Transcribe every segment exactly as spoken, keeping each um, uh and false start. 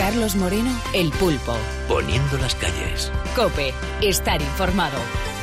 Carlos Moreno, El Pulpo. Poniendo las calles. COPE. Estar informado.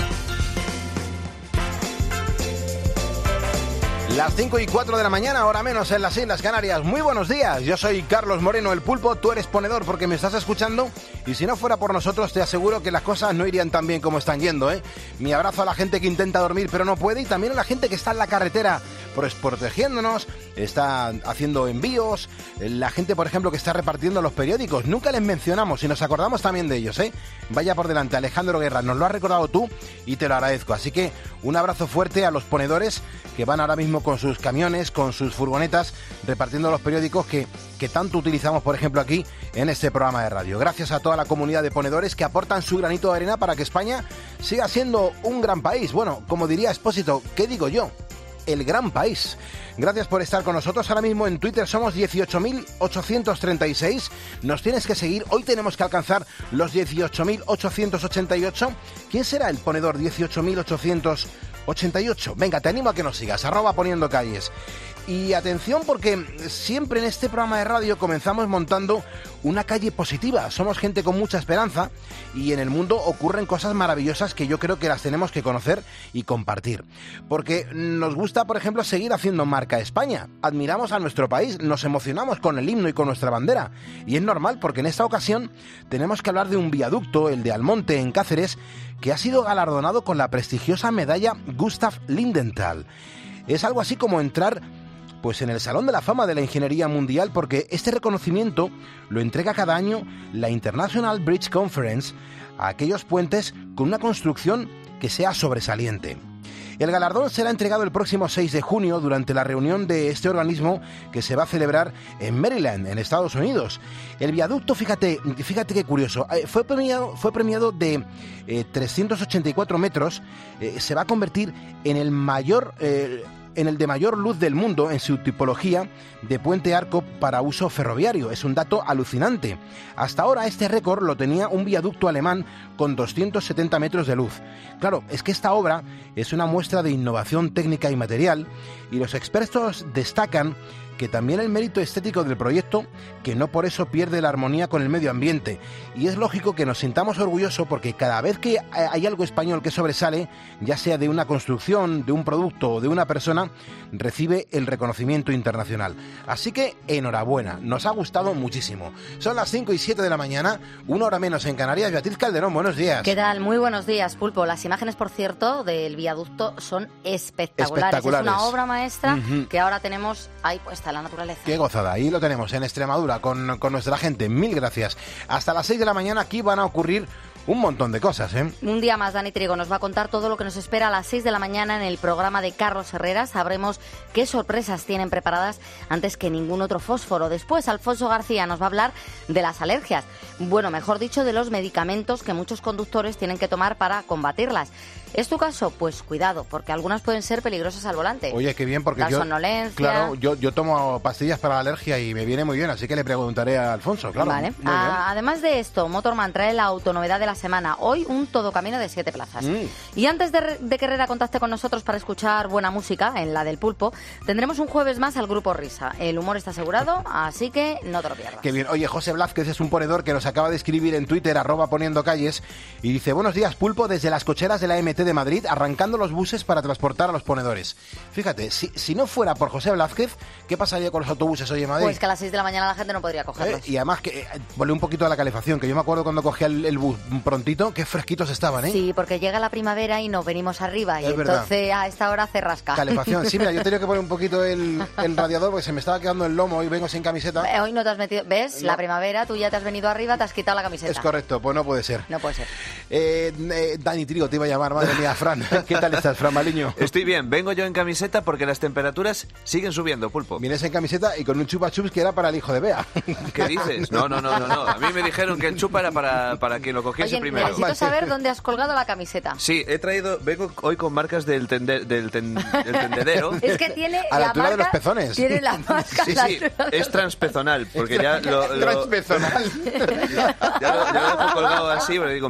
Las cinco y cuatro de la mañana, hora menos en las Islas Canarias. Muy buenos días, yo soy Carlos Moreno, El Pulpo. Tú eres ponedor porque me estás escuchando. Y si no fuera por nosotros, te aseguro que las cosas no irían tan bien como están yendo, ¿eh? Mi abrazo a la gente que intenta dormir pero no puede. Y también a la gente que está en la carretera, pues protegiéndonos, está haciendo envíos. La gente, por ejemplo, que está repartiendo los periódicos. Nunca les mencionamos y nos acordamos también de ellos, ¿eh? Vaya por delante, Alejandro Guerra, nos lo has recordado tú y te lo agradezco. Así que un abrazo fuerte a los ponedores que van ahora mismo con sus camiones, con sus furgonetas, repartiendo los periódicos que, que tanto utilizamos, por ejemplo, aquí en este programa de radio. Gracias a toda la comunidad de ponedores que aportan su granito de arena para que España siga siendo un gran país. Bueno, como diría Expósito, ¿qué digo yo? El gran país. Gracias por estar con nosotros. Ahora mismo en Twitter somos dieciocho mil ochocientos treinta y seis. Nos tienes que seguir. Hoy tenemos que alcanzar los dieciocho mil ochocientos ochenta y ocho. ¿Quién será el ponedor dieciocho mil ochocientos ochenta y ocho? Venga, te animo a que nos sigas. Arroba Poniendo Calles. Y atención, porque siempre en este programa de radio comenzamos montando una calle positiva. Somos gente con mucha esperanza y en el mundo ocurren cosas maravillosas que yo creo que las tenemos que conocer y compartir. Porque nos gusta, por ejemplo, seguir haciendo marca España. Admiramos a nuestro país, nos emocionamos con el himno y con nuestra bandera. Y es normal porque en esta ocasión tenemos que hablar de un viaducto, el de Almonte en Cáceres, que ha sido galardonado con la prestigiosa medalla Gustav Lindenthal. Es algo así como entrar pues en el Salón de la Fama de la Ingeniería Mundial, porque este reconocimiento lo entrega cada año la International Bridge Conference a aquellos puentes con una construcción que sea sobresaliente. El galardón será entregado el próximo seis de junio durante la reunión de este organismo que se va a celebrar en Maryland, en Estados Unidos. El viaducto, fíjate, fíjate qué curioso, fue premiado, fue premiado de eh, trescientos ochenta y cuatro metros, eh, se va a convertir en el mayor... Eh, en el de mayor luz del mundo en su tipología de puente arco para uso ferroviario. Es un dato alucinante. Hasta ahora este récord lo tenía un viaducto alemán con doscientos setenta metros de luz. Claro, es que esta obra es una muestra de innovación técnica y material y los expertos destacan que también el mérito estético del proyecto, que no por eso pierde la armonía con el medio ambiente. Y es lógico que nos sintamos orgullosos porque cada vez que hay algo español que sobresale, ya sea de una construcción, de un producto o de una persona, recibe el reconocimiento internacional. Así que enhorabuena, nos ha gustado muchísimo. Son las cinco y siete de la mañana, una hora menos en Canarias. Beatriz Calderón, buenos días. ¿Qué tal? Muy buenos días, Pulpo. Las imágenes, por cierto, del viaducto son espectaculares. espectaculares. Es una obra maestra uh-huh. que ahora tenemos ahí puesta la naturaleza. Qué gozada, ahí lo tenemos en Extremadura con, con nuestra gente. Mil gracias. Hasta las seis de la mañana aquí van a ocurrir un montón de cosas, ¿eh? Un día más, Dani Trigo nos va a contar todo lo que nos espera a las seis de la mañana en el programa de Carlos Herrera. Sabremos qué sorpresas tienen preparadas antes que ningún otro fósforo. Después, Alfonso García nos va a hablar de las alergias. Bueno, mejor dicho, de los medicamentos que muchos conductores tienen que tomar para combatirlas. ¿Es tu caso? Pues cuidado, porque algunas pueden ser peligrosas al volante. Oye, qué bien, porque la yo... somnolencia. Claro, yo, yo tomo pastillas para la alergia y me viene muy bien, así que le preguntaré a Alfonso, claro. Vale. Muy A, bien. Además de esto, Motorman trae la autonovedad de la semana. Hoy un todocamino de siete plazas. Mm. Y antes de, de que Herrera contacte con nosotros para escuchar buena música, en la del Pulpo, tendremos un jueves más al Grupo Risa. El humor está asegurado, así que no te lo pierdas. Qué bien. Oye, José Blázquez es un ponedor que nos acaba de escribir en Twitter, arroba Poniendo Calles, y dice: buenos días, Pulpo, desde las cocheras de la M T de Madrid, arrancando los buses para transportar a los ponedores. Fíjate, si, si no fuera por José Blázquez, ¿qué pasaría con los autobuses hoy en Madrid? Pues que a las seis de la mañana la gente no podría cogerlos. ¿Eh? Y además que eh, volé un poquito a la calefacción, que yo me acuerdo cuando cogía el, el bus prontito, qué fresquitos estaban, ¿eh? Sí, porque llega la primavera y nos venimos arriba, y es entonces verdad. A esta hora se rasca. Calefacción, sí, mira, yo tenía que poner un poquito el, el radiador porque se me estaba quedando el lomo y vengo sin camiseta. Eh, Hoy no te has metido, ¿ves? No. La primavera, tú ya te has venido arriba, te has quitado la camiseta. Es correcto, pues no puede ser. No puede ser. Eh, eh, Dani Trigo te iba a llamar, madre mía, Fran. ¿Qué tal estás, Fran Maliño? Estoy bien, vengo yo en camiseta porque las temperaturas siguen subiendo, Pulpo. Vienes en camiseta y con un chupa chups que era para el hijo de Bea. ¿Qué dices? No, no, no, no, no. A mí me dijeron que el chupa era para, para quien lo cogiese Oye, primero. necesito saber dónde has colgado la camiseta. Sí, he traído, vengo hoy con marcas del, tende, del, ten, del tendedero. Es que tiene A la la altura marca, de los pezones. Tiene la marca Sí, a la sí, altura de es los- transpezonal, porque ya lo, lo, Transpezonal. ya lo, ya lo dejo colgado así, pero digo, mira, me queda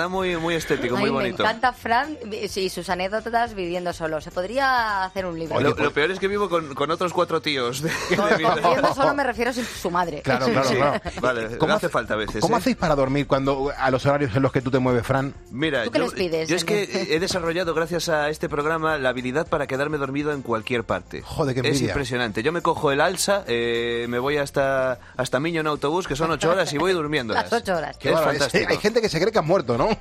queda muy, muy estético, Ay, muy me bonito. Me encanta Fran y sus anécdotas viviendo solo. Se podría hacer un libro. Lo, lo peor es que vivo con, con otros cuatro tíos. De, de mi Viviendo solo me refiero sin su madre. Claro, claro, sí. claro. Vale, ¿Cómo no hace hace- falta a veces. ¿Cómo ¿eh? hacéis para dormir cuando a los horarios en los que tú te mueves, Fran? Mira, ¿Tú qué yo, les pides? yo es que he desarrollado, gracias a este programa, la habilidad para quedarme dormido en cualquier parte. Joder, qué Es envidia. impresionante. Yo me cojo el alza, eh, me voy hasta, hasta Miño en autobús, que son ocho horas, y voy durmiendo. Las ocho horas. Qué Es bárbaro. fantástico. Hay gente que se cree que has muerto, ¿no?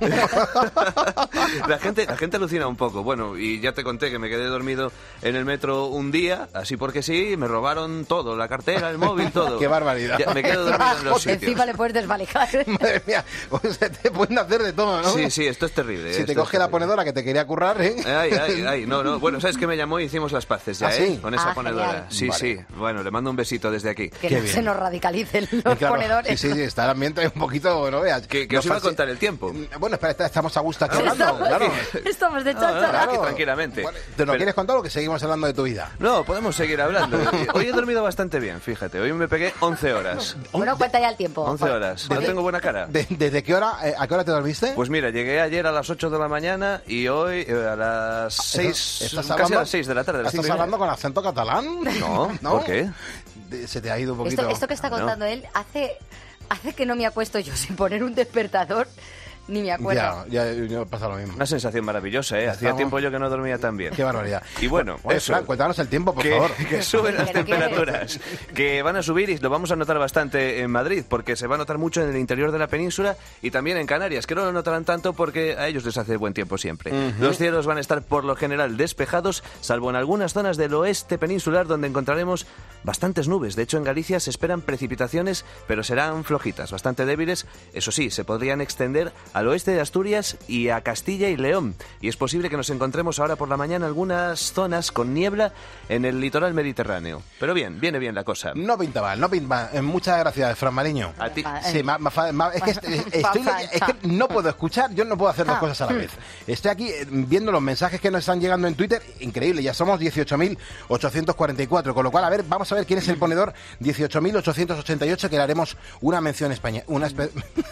La gente, la gente alucina un poco. Bueno, y ya te conté que me quedé dormido en el metro un día, así porque sí, me robaron todo, la cartera, el móvil, todo. Qué barbaridad. Ya me quedo dormido en los sitios. Encima le puedes desvalijar. Madre mía, o sea, te pueden hacer de todo, ¿no? Sí, sí, esto es terrible. Si esto te es coge la terrible. ponedora que te quería currar, ¿eh? Ay, ay, ay, no, no. Bueno, ¿sabes qué me llamó y hicimos las paces ya, ¿Ah, sí? eh? Con esa Ah, ponedora. genial. Sí, Vale. sí. Bueno, le mando un besito desde aquí. Que Qué no bien. se nos radicalicen los Claro, ponedores. Sí, sí, sí, está el ambiente un poquito, no veas. Que, que No os iba a false- contar el tiempo. Bueno, espera, está- estamos a gusto aquí Ah, hablando, Estamos, claro. estamos de Ah, cháchara. aquí tranquilamente. Bueno, ¿te lo Pero- quieres contar o que seguimos hablando de tu vida? No, podemos seguir hablando. Hoy he dormido bastante bien, fíjate. Hoy me pegué once horas. Bueno, cuenta ya el tiempo. once horas. ¿No de- tengo buena cara? De- ¿Desde qué hora, eh, a qué hora te dormiste? Pues mira, llegué ayer a las ocho de la mañana y hoy eh, a las seis, ¿Estás casi hablando- a las seis de la tarde. a las ¿Estás cinco y media. hablando con acento catalán? No, ¿por qué? De- Se te ha ido un poquito. Esto, esto que está No. contando él hace, hace que no me acuesto yo sin poner un despertador, ni me acuerdo. Ya, ya, yo pasa lo mismo. Una sensación maravillosa, ¿eh? Hacía Estamos- tiempo yo que no dormía tan bien. Qué barbaridad. Y bueno, Oye, eso. Fran, cuéntanos el tiempo, por que, favor. que suben las ¿Pero qué temperaturas, que van a subir y lo vamos a notar bastante en Madrid, porque se va a notar mucho en el interior de la península y también en Canarias, que no lo notarán tanto porque a ellos les hace buen tiempo siempre. Los cielos van a estar por lo general despejados, salvo en algunas zonas del oeste peninsular donde encontraremos bastantes nubes. De hecho, en Galicia se esperan precipitaciones, pero serán flojitas, bastante débiles. Eso sí, se podrían extender al oeste de Asturias y a Castilla y León. Y es posible que nos encontremos ahora por la mañana algunas zonas con niebla en el litoral mediterráneo. Pero bien, viene bien la cosa. No pinta mal, no pinta mal. Eh, Muchas gracias, Fran Mariño. A ti. Ah, Sí, ma- ma- fa- ma- es, que est- estoy- es que no puedo escuchar, yo no puedo hacer dos Ah. cosas a la vez. Estoy aquí eh, viendo los mensajes que nos están llegando en Twitter, increíble, ya somos dieciocho mil ochocientos cuarenta y cuatro, con lo cual, a ver, vamos a ver quién es el ponedor dieciocho mil ochocientos ochenta y ocho, que le haremos una mención española. Una espe-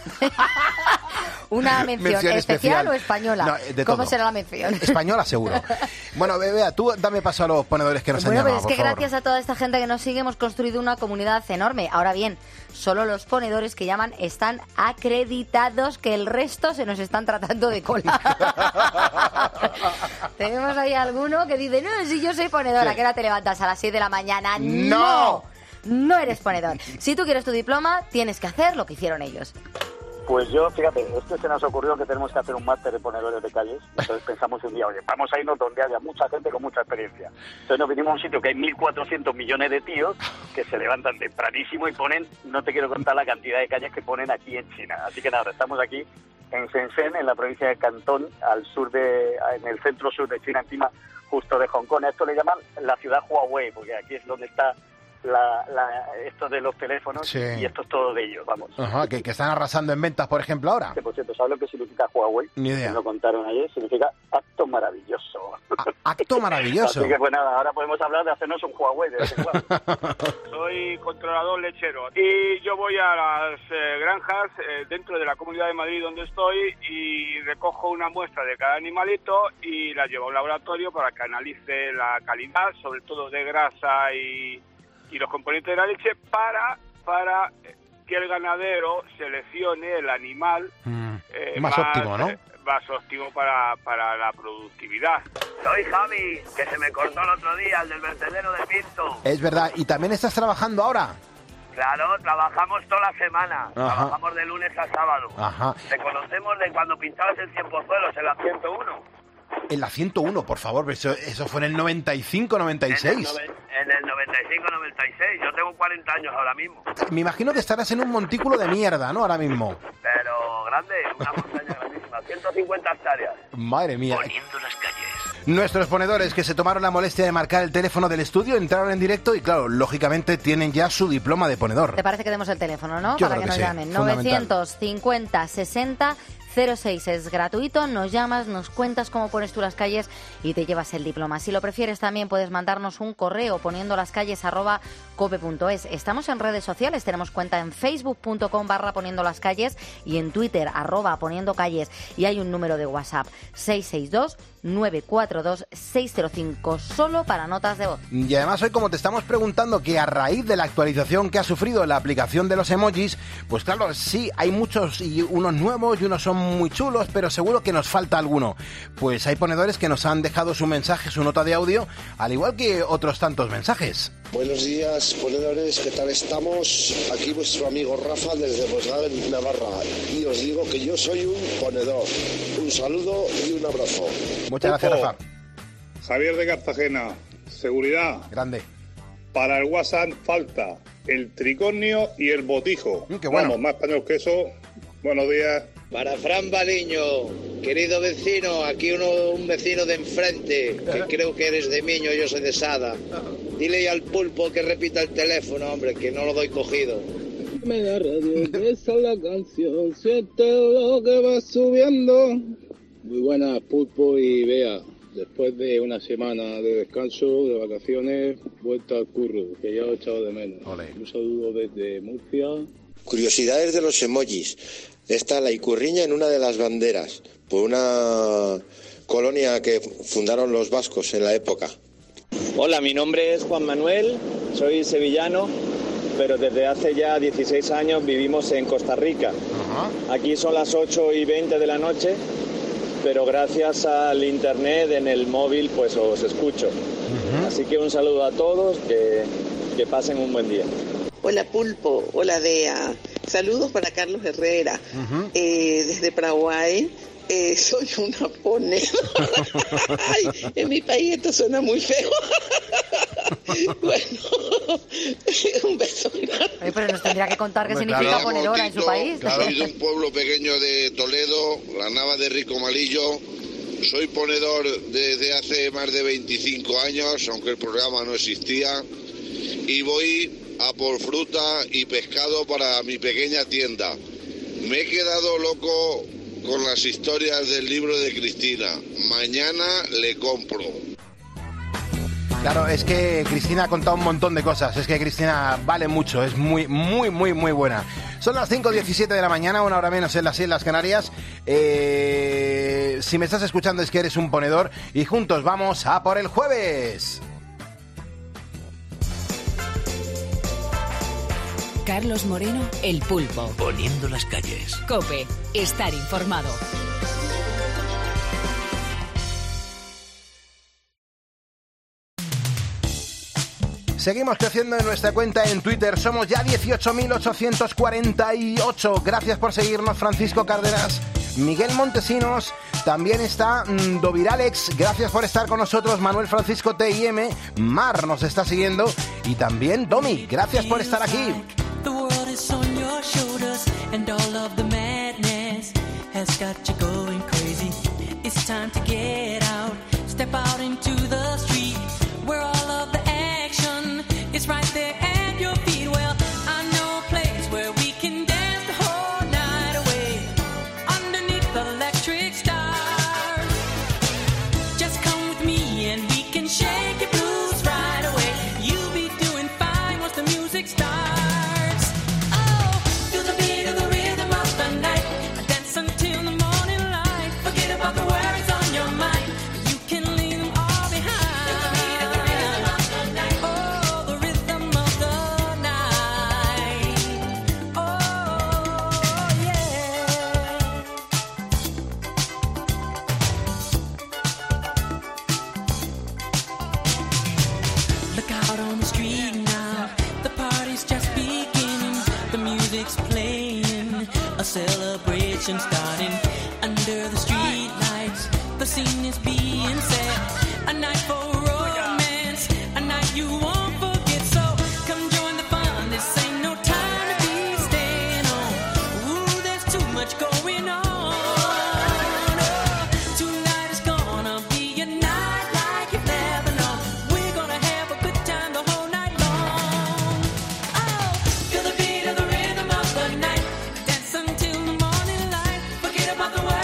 ¿Una mención, mención especial o española? No, eh, de ¿Cómo todo. será la mención? Española, seguro. Bueno, Bea, tú dame paso a los ponedores que nos Bueno, han pues llamado, es que por favor. gracias a toda esta gente que nos sigue hemos construido una comunidad enorme. Ahora bien, solo los ponedores que llaman están acreditados, que el resto se nos están tratando de cola. Tenemos ahí alguno que dice, no, si yo soy ponedora, Sí. que ahora te levantas a las seis de la mañana. ¡No! No eres ponedor. Si tú quieres tu diploma, tienes que hacer lo que hicieron ellos. Pues yo, fíjate, es que se nos ocurrió que tenemos que hacer un máster de ponedores de calles. Entonces pensamos un día, oye, vamos a irnos donde haya mucha gente con mucha experiencia. Entonces nos vinimos a un sitio que hay mil cuatrocientos millones de tíos que se levantan tempranísimo y ponen, no te quiero contar la cantidad de calles que ponen aquí en China. Así que nada, estamos aquí en Shenzhen, en la provincia de Cantón, al sur de, en el centro sur de China, encima justo de Hong Kong. A esto le llaman la ciudad Huawei, porque aquí es donde está la, la, esto de los teléfonos. Sí. Y esto es todo de ellos, vamos. Ajá, que, que están arrasando en ventas, por ejemplo, ahora. Que, por cierto, ¿sabes lo que significa Huawei? Ni idea. Me lo contaron ayer. Significa acto maravilloso. A- acto maravilloso. Así que, pues nada, ahora podemos hablar de hacernos un Huawei de vez en cuando. Soy controlador lechero y yo voy a las eh, granjas eh, dentro de la Comunidad de Madrid donde estoy y recojo una muestra de cada animalito y la llevo a un laboratorio para que analice la calidad, sobre todo de grasa y, y los componentes de la leche, para, para que el ganadero seleccione el animal Mm, eh, más óptimo, ¿no? eh, más óptimo para, para la productividad. Soy Javi, que se me cortó el otro día, el del vertedero de Pinto. Es verdad. ¿Y también estás trabajando ahora? Claro, trabajamos toda la semana. Ajá. Trabajamos de lunes a sábado. Ajá. Te conocemos de cuando pintabas en Cienpozuelos, en la ciento uno. En la ciento uno, por favor, eso, eso fue en el noventa y cinco, noventa y En el, seis. noven- en el noventa y cinco noventa y seis. Yo tengo cuarenta años ahora mismo. Me imagino que estarás en un montículo de mierda, ¿no? Ahora mismo. Pero grande, una montaña grandísima. ciento cincuenta hectáreas. Madre mía. Poniendo las calles. Nuestros ponedores que se tomaron la molestia de marcar el teléfono del estudio entraron en directo y, claro, lógicamente tienen ya su diploma de ponedor. ¿Te parece que demos el teléfono, no? Yo Para creo que que nos sí, llamen. fundamental. novecientos cincuenta, sesenta, cero seis es gratuito, nos llamas, nos cuentas cómo pones tú las calles y te llevas el diploma. Si lo prefieres también puedes mandarnos un correo poniendo las calles arroba cope punto es. Estamos en redes sociales, tenemos cuenta en facebook punto com barra poniendo las calles y en Twitter arroba poniendo calles, y hay un número de WhatsApp seis seis dos nueve cuatro dos seis cero cinco solo para notas de voz. Y además hoy, como te estamos preguntando que a raíz de la actualización que ha sufrido la aplicación de los emojis, pues claro, sí, hay muchos y unos nuevos y unos son muy chulos, pero seguro que nos falta alguno. Pues hay ponedores que nos han dejado su mensaje, su nota de audio, al igual que otros tantos mensajes. Buenos días, ponedores, ¿qué tal estamos? Aquí vuestro amigo Rafa desde Volkswagen, Navarra, y os digo que yo soy un ponedor. Un saludo y un abrazo. Muchas gracias, Rafa. Javier de Cartagena, seguridad. Grande. Para el WhatsApp falta el tricornio y el botijo. Mm, qué bueno. Vamos, más español que eso. Buenos días. Para Fran Baliño, querido vecino, aquí uno, un vecino de enfrente, que creo que eres de Miño, yo soy de Sada. Dile al pulpo que repita el teléfono, hombre, que no lo doy cogido. Me da radio, que esa es la canción, siente lo que va subiendo. Muy buenas, pulpo y Bea. Después de una semana de descanso, de vacaciones, vuelta al curro, que ya lo he echado de menos. Olé. Un saludo desde Murcia. Curiosidades de los emojis. Está la icurriña en una de las banderas, por una colonia que fundaron los vascos en la época. Hola, mi nombre es Juan Manuel, soy sevillano, pero desde hace ya dieciséis años vivimos en Costa Rica. Uh-huh. Aquí son las ocho y veinte de la noche, pero gracias al internet en el móvil pues os escucho. Uh-huh. Así que un saludo a todos, que, que pasen un buen día. Hola Pulpo, hola Dea, saludos para Carlos Herrera, uh-huh. eh, desde Paraguay. Eh, soy una ponedora. Ay, en mi país esto suena muy feo. Bueno, un beso. Ay, pero nos tendría que contar qué pues significa claro, ponedora en su país. Claro. Soy de un pueblo pequeño de Toledo, la Nava de Rico Malillo. Soy ponedor desde hace más de veinticinco años, aunque el programa no existía. Y voy a por fruta y pescado para mi pequeña tienda. Me he quedado loco con las historias del libro de Cristina. Mañana le compro. Claro, es que Cristina ha contado un montón de cosas. Es que Cristina vale mucho, es muy, muy, muy, muy buena. Son las cinco diecisiete de la mañana, una hora menos en las Islas Canarias. Eh, si me estás escuchando es que eres un ponedor y juntos vamos a por el jueves. Carlos Moreno, El Pulpo. Poniendo las calles. COPE, estar informado. Seguimos creciendo en nuestra cuenta en Twitter. Somos ya dieciocho mil ochocientos cuarenta y ocho. Gracias por seguirnos, Francisco Cárdenas, Miguel Montesinos. También está mm, Doviralex. Gracias por estar con nosotros, Manuel Francisco T I M. Mar nos está siguiendo. Y también Domi. Gracias por estar aquí. The world is on your shoulders and all of the madness has got you going crazy. It's time to get out, step out into the street where all of the action is right there at your feet. Well, I know a place where we can dance the whole night away underneath the electric stars. Just come with me and we can shake your blues right away. You'll be doing fine once the music starts. Celebration starting under the street lights. The scene is being set. A night for romance, a night you won't forget. So come join the fun. This ain't no time to be staying home. Ooh, there's too much going on. Oh, tonight is gonna be a night like you've never known. We're gonna have a good time the whole night long. Oh, feel the beat of the rhythm of the night. Dance until the morning light. Forget about the world.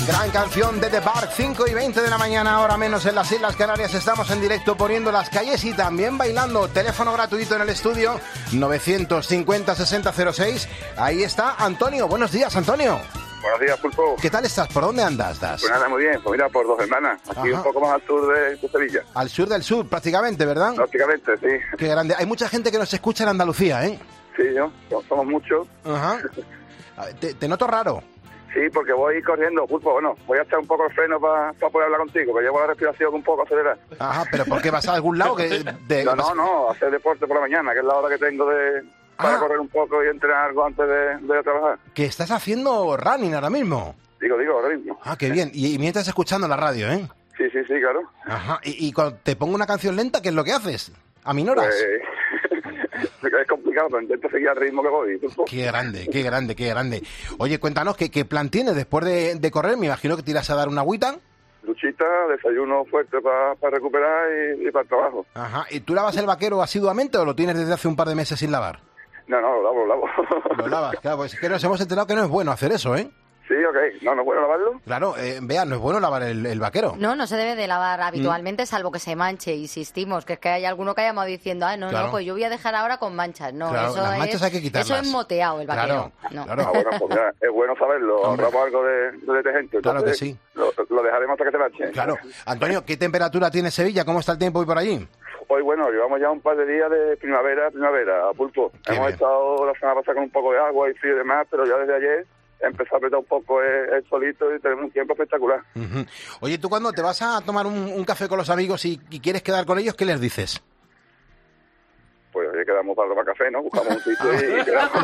Gran canción de The Park, cinco y veinte de la mañana, ahora menos en las Islas Canarias. Estamos en directo poniendo las calles y también bailando. Teléfono gratuito en el estudio, novecientos cincuenta sesenta cero seis. Ahí está Antonio. Buenos días, Antonio. Buenos días, Pulpo. ¿Qué tal estás? ¿Por dónde andas? ¿Estás? Pues nada, muy bien. Pues mira, por Dos Hermanas. Aquí Ajá. un poco más al sur de, de Sevilla. Al sur del sur, prácticamente, ¿verdad? Prácticamente, sí. Qué grande. Hay mucha gente que nos escucha en Andalucía, ¿eh? Sí, ¿no? Somos muchos. Ajá. Te, te noto raro. Sí, porque voy corriendo, Pulpo. Bueno, voy a echar un poco el freno para pa poder hablar contigo, que llevo la respiración un poco acelerada. Ajá, pero ¿por qué vas a algún lado? Que de... No, no, no, hacer deporte por la mañana, que es la hora que tengo de para Ah. correr un poco y entrenar algo antes de, de trabajar. Que estás haciendo running ahora mismo. Digo, digo, ahora mismo. Ah, qué bien. Y, y mientras escuchando la radio, ¿eh? Sí, sí, sí, claro. Ajá. Y, y cuando te pongo una canción lenta, ¿qué es lo que haces? ¿Aminoras? Pues, es complicado, pero intento seguir al ritmo que voy. Pulpo. Qué grande, qué grande, qué grande. Oye, cuéntanos, ¿qué, qué plan tienes después de, de correr? Me imagino que te irás a dar una agüita. Duchita, desayuno fuerte para recuperar y, y para el trabajo. Ajá. ¿Y tú lavas el vaquero asiduamente o lo tienes desde hace un par de meses sin lavar? No, no, lo lavo, lo lavo. Lo lavas, claro, pues es que nos hemos enterado que no es bueno hacer eso, ¿eh? Sí, ok. No, no es bueno lavarlo. Claro, eh, vea, no es bueno lavar el, el vaquero. No, no se debe de lavar habitualmente, salvo que se manche, insistimos, que es que hay alguno que haya llamado diciendo, ah, no, Claro. no, pues yo voy a dejar ahora con manchas. No, Claro, eso las manchas es, hay que quitarlas. eso es moteado el vaquero. Claro, no. claro. Ah, bueno, pues mira, es bueno saberlo. Hombre. Ahorramos algo de, de detergente. Claro Entonces, que sí. Lo, lo dejaremos hasta que te manche. Claro. Antonio, ¿qué temperatura tiene Sevilla? ¿Cómo está el tiempo hoy por allí? Hoy, bueno, llevamos ya un par de días de primavera, primavera, a Pulpo. Qué Hemos bien. estado la semana pasada con un poco de agua y frío y demás, pero ya desde ayer empezó a apretar un poco el, el solito y tenemos un tiempo espectacular. Ujú. Oye, tú cuando te vas a tomar un, un café con los amigos y, y quieres quedar con ellos, ¿qué les dices? Pues oye, quedamos para tomar café, ¿no? Buscamos un sitio y, y quedamos.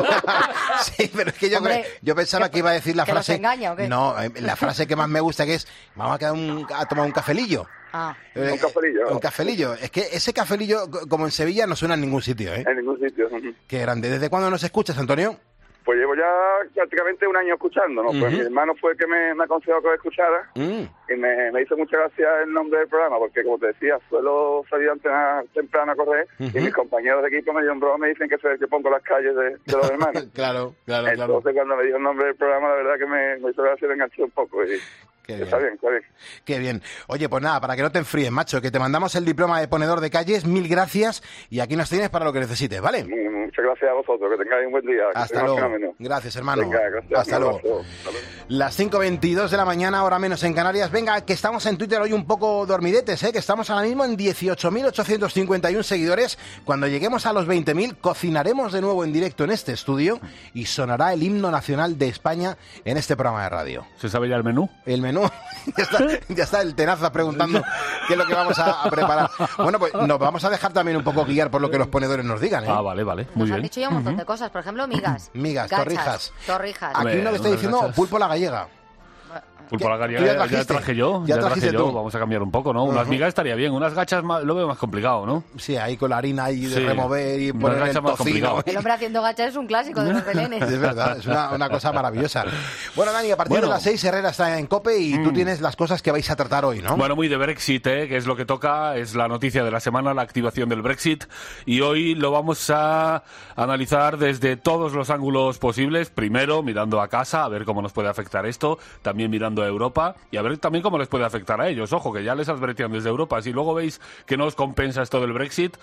Sí, pero es que yo, Hombre, yo pensaba que iba a decir la ¿que nos frase... engaña o qué? No, eh, la frase que más me gusta que es, vamos a quedar un- a tomar un cafelillo. Ah. Eh, Un cafelillo. Un cafelillo. Es que ese cafelillo, co- como en Sevilla, no suena en ningún sitio, ¿eh? En ningún sitio. Qué grande. ¿Desde cuándo nos escuchas, Antonio? Pues llevo ya prácticamente un año escuchando, ¿no? Pues Ujú. mi hermano fue el que me, me aconsejó que lo escuchara Mm. y me, me hizo mucha gracia el nombre del programa, porque como te decía, suelo salir a entrenar temprano a correr Ujú. y mis compañeros de equipo me dieron broma y me dicen que soy el que pongo las calles de, de los hermanos. Claro, claro, claro. Entonces cuando me dijo el nombre del programa, la verdad que me, me hizo gracia y me enganché un poco. Y Qué está bien. bien, está bien. Qué bien. Oye, pues nada, para que no te enfríes, macho, que te mandamos el diploma de ponedor de calles, mil gracias, y aquí nos tienes para lo que necesites, ¿vale? Muy- Muchas gracias a vosotros, que tengáis un buen día. que Hasta tengáis luego. fenómeno. Gracias, hermano. Venga, gracias. Hasta Un luego. abrazo. Hasta luego. Las cinco veintidós de la mañana, ahora menos en Canarias. Venga, que estamos en Twitter hoy un poco dormidetes, ¿eh? Que estamos ahora mismo en dieciocho mil ochocientos cincuenta y uno seguidores. Cuando lleguemos a los veinte mil, cocinaremos de nuevo en directo en este estudio y sonará el himno nacional de España en este programa de radio. ¿Se sabe ya el menú? El menú, ya está, ya está el tenaza preguntando qué es lo que vamos a, a preparar. Bueno, pues nos vamos a dejar también un poco guiar por lo que los ponedores nos digan, ¿eh? Ah, vale, vale. Muy Nos han bien. dicho ya un montón de cosas, por ejemplo, migas. Migas, gachas, torrijas. Torrijas. Aquí uno que está unas diciendo gachas. pulpo a la gallega. Pulpo a la ¿Tú gallega ya ya, trajiste? traje yo, Ya ya, traje trajiste yo. tú. Vamos a cambiar un poco, ¿no? Unas Ujú. migas estaría bien, unas gachas más- lo veo más complicado, ¿no? Sí, ahí con la harina ahí de Sí. remover y Unas poner el gachas más tocino. complicado. El hombre haciendo gachas es un clásico de los belenes. Es verdad, es una, una cosa maravillosa. Bueno, Dani, a partir Bueno. de las seis Herrera está en COPE y tú Mm. tienes las cosas que vais a tratar hoy, ¿no? Bueno, muy de Brexit, ¿eh? Que es lo que toca, es la noticia de la semana, la activación del Brexit. Y hoy lo vamos a analizar desde todos los ángulos posibles. Primero, mirando a casa, a ver cómo nos puede afectar esto. También mirando a Europa y a ver también cómo les puede afectar a ellos. Ojo, que ya les advertían desde Europa. Si luego veis que no os compensa esto del Brexit,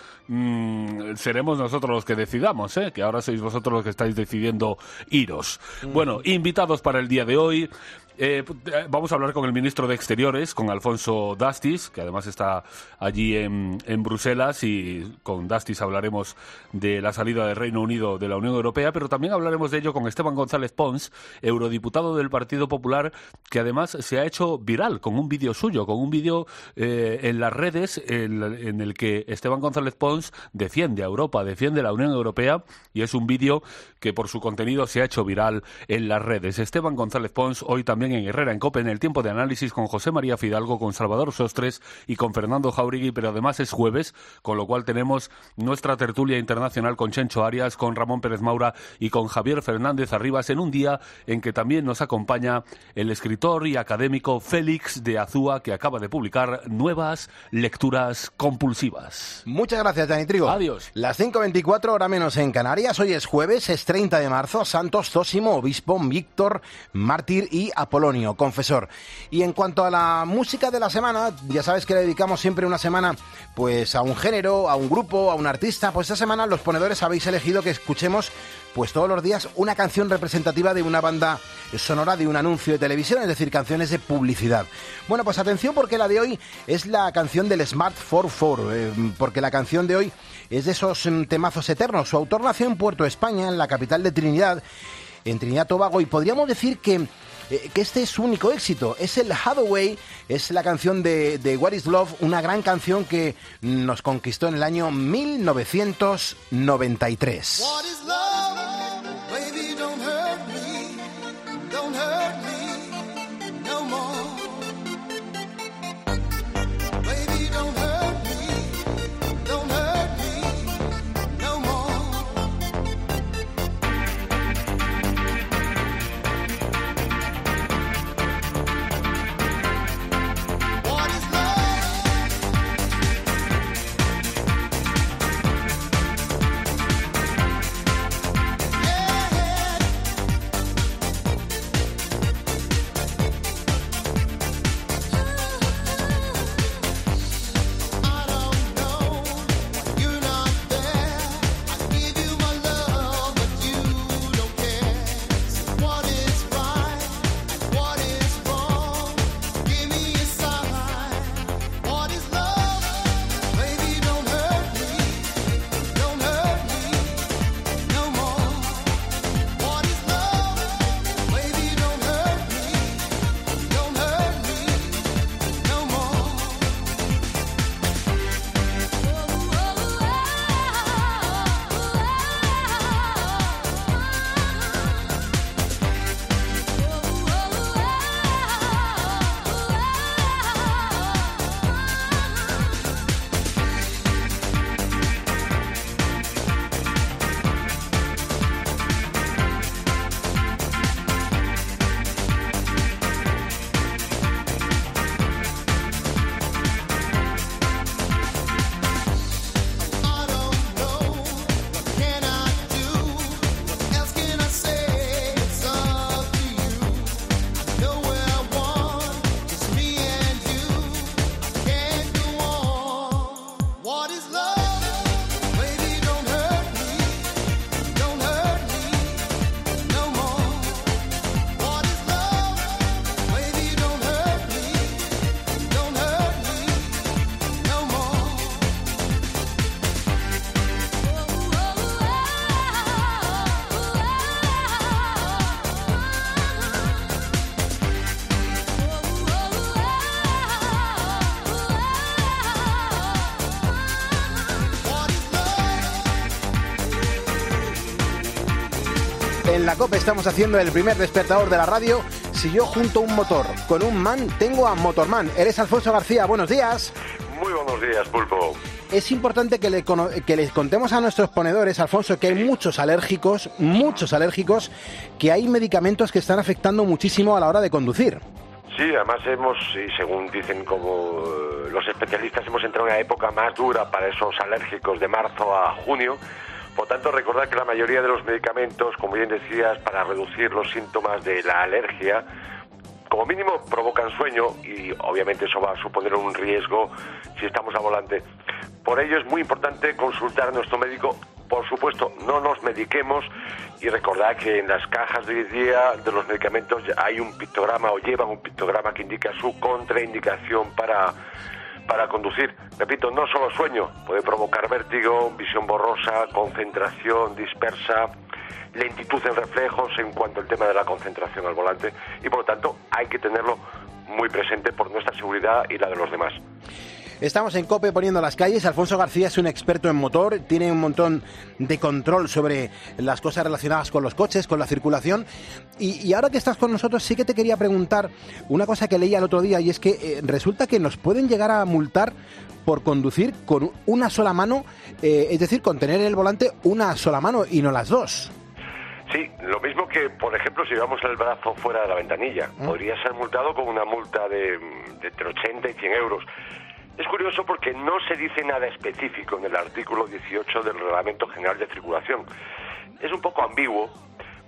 mmm, seremos nosotros los que decidamos, ¿eh? Que ahora sois vosotros los que estáis decidiendo iros. Bueno, invitados para el día de hoy. Eh, vamos a hablar con el ministro de Exteriores, con Alfonso Dastis, que además está allí en, en Bruselas, y con Dastis hablaremos de la salida del Reino Unido de la Unión Europea, pero también hablaremos de ello con Esteban González Pons, eurodiputado del Partido Popular, que además se ha hecho viral con un vídeo suyo, con un vídeo eh, en las redes en, en el que Esteban González Pons defiende a Europa, defiende a la Unión Europea, y es un vídeo que por su contenido se ha hecho viral en las redes. Esteban González Pons, hoy también en Herrera en COPE, en el tiempo de análisis, con José María Fidalgo, con Salvador Sostres y con Fernando Jauregui, pero además es jueves, con lo cual tenemos nuestra tertulia internacional con Chencho Arias, con Ramón Pérez Maura y con Javier Fernández Arribas, en un día en que también nos acompaña el escritor y académico Félix de Azúa, que acaba de publicar Nuevas Lecturas Compulsivas. Muchas gracias, Dani Trigo. Adiós. Las cinco veinticuatro, hora menos en Canarias. Hoy es jueves, es treinta de marzo. Santos Zósimo, obispo, Víctor, mártir y apologeta Polonio, Confesor. Y en cuanto a la música de la semana, ya sabes que le dedicamos siempre una semana pues a un género, a un grupo, a un artista. Pues esta semana los ponedores habéis elegido que escuchemos pues todos los días una canción representativa de una banda sonora de un anuncio de televisión, es decir, canciones de publicidad. Bueno, pues atención porque la de hoy es la canción del Smart cuarenta y cuatro, eh, porque la canción de hoy es de esos mm, temazos eternos. Su autor nació en Puerto España, en la capital de Trinidad, en Trinidad Tobago, y podríamos decir que Eh, que este es su único éxito, es el Hathaway, es la canción de, de What is Love, una gran canción que nos conquistó en el año mil novecientos noventa y tres. What is love? Baby, don't hurt me, don't hurt me no more. Baby, don't hurt me, don't hurt me no more. What is En la COPE estamos haciendo el primer despertador de la radio. Si yo junto un motor con un man, tengo a Motorman. Eres Alfonso García, buenos días. Muy buenos días, Pulpo. Es importante que, le, que les contemos a nuestros ponedores, Alfonso, que hay muchos alérgicos, muchos alérgicos, que hay medicamentos que están afectando muchísimo a la hora de conducir. Sí, además hemos, y según dicen como los especialistas, hemos entrado en una época más dura para esos alérgicos de marzo a junio. Por tanto, recordad que la mayoría de los medicamentos, como bien decías, para reducir los síntomas de la alergia, como mínimo provocan sueño y obviamente eso va a suponer un riesgo si estamos al volante. Por ello es muy importante consultar a nuestro médico. Por supuesto, no nos mediquemos y recordad que en las cajas de hoy día de los medicamentos hay un pictograma o llevan un pictograma que indica su contraindicación para, para conducir. Repito, no solo sueño, puede provocar vértigo, visión borrosa, concentración dispersa, lentitud en reflejos en cuanto al tema de la concentración al volante y por lo tanto hay que tenerlo muy presente por nuestra seguridad y la de los demás. Estamos en COPE poniendo las calles. Alfonso García es un experto en motor, tiene un montón de control sobre las cosas relacionadas con los coches, con la circulación. Y, y ahora que estás con nosotros, sí que te quería preguntar una cosa que leía el otro día, y es que eh, resulta que nos pueden llegar a multar por conducir con una sola mano, eh, es decir, con tener en el volante una sola mano y no las dos. Sí, lo mismo que, por ejemplo, si llevamos el brazo fuera de la ventanilla. ¿Mm? Podría ser multado con una multa de, de entre ochenta y cien euros. Es curioso porque no se dice nada específico en el artículo dieciocho del Reglamento General de Circulación. Es un poco ambiguo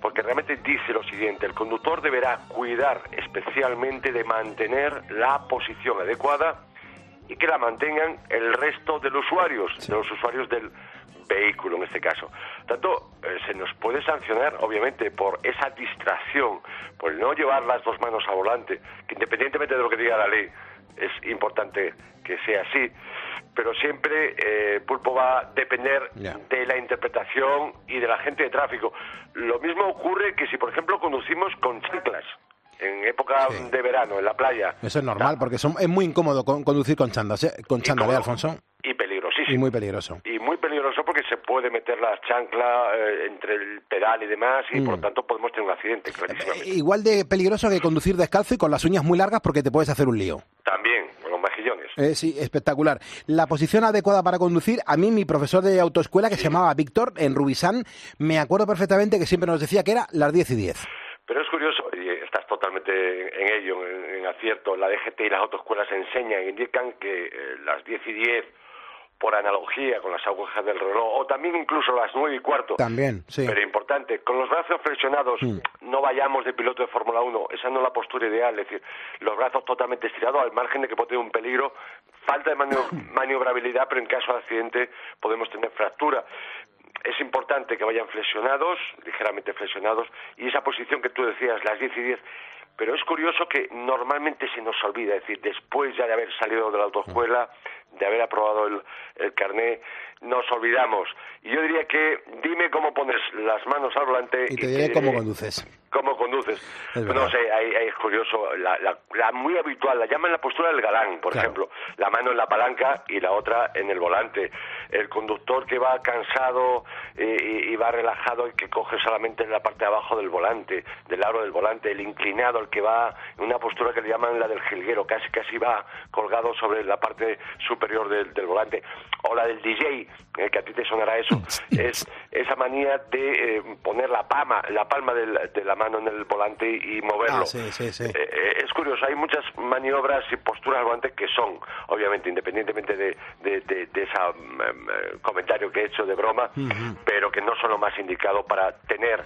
porque realmente dice lo siguiente: el conductor deberá cuidar especialmente de mantener la posición adecuada y que la mantengan el resto de los usuarios, de los usuarios del vehículo en este caso. Tanto eh, se nos puede sancionar, obviamente, por esa distracción, por el no llevar las dos manos al volante, que independientemente de lo que diga la ley, es importante que sea así, pero siempre eh, Pulpo va a depender yeah. de la interpretación y de la gente de tráfico. Lo mismo ocurre que si, por ejemplo, conducimos con chanclas en época sí. de verano, en la playa. Eso es normal, porque son, es muy incómodo con, conducir con chandas, ¿eh? Con chandas, ¿eh, Alfonso? Y peligrosísimo. Y muy peligroso. Y muy peligroso porque se puede meter la chancla eh, entre el pedal y demás, y mm. por lo tanto podemos tener un accidente, clarísimamente. Eh, igual de peligroso que conducir descalzo y con las uñas muy largas, porque te puedes hacer un lío. También, con los mejillones. Eh, sí, espectacular. La posición adecuada para conducir, a mí mi profesor de autoescuela, que sí. se llamaba Víctor, en Rubisán, me acuerdo perfectamente que siempre nos decía que era las diez y diez. Pero es curioso, y estás totalmente en ello, en, en acierto, la D G T y las autoescuelas enseñan, indican que eh, las diez y diez, por analogía con las agujas del reloj, o también incluso las nueve y cuarto. También, sí. Pero importante, con los brazos flexionados, mm. no vayamos de piloto de Fórmula uno, esa no es la postura ideal, es decir, los brazos totalmente estirados al margen de que puede tener un peligro, falta de manio- maniobrabilidad, pero en caso de accidente podemos tener fractura. Es importante que vayan flexionados, ligeramente flexionados, y esa posición que tú decías, las diez y diez, pero es curioso que normalmente se nos olvida, es decir, después ya de haber salido de la autoescuela, de haber aprobado el, el carné, nos olvidamos. Y yo diría que dime cómo pones las manos al volante y te diré que, cómo conduces. ¿Cómo conduces? No sé, ahí, ahí es curioso, la, la, la muy habitual, la llaman la postura del galán, por claro. ejemplo, la mano en la palanca y la otra en el volante. El conductor que va cansado eh, y, y va relajado y que coge solamente en la parte de abajo del volante, del aro del volante, el inclinado, el que va en una postura que le llaman la del jilguero, casi casi va colgado sobre la parte superior del, del volante, o la del D J, eh, que a ti te sonará eso, es esa manía de eh, poner la palma, la palma del, de la mano en el volante y moverlo. Ah, sí, sí, sí. Eh, es curioso, hay muchas maniobras y posturas al volante que son, obviamente, independientemente de, de, de, de ese um, comentario que he hecho de broma, uh-huh. pero que no son lo más indicado para tener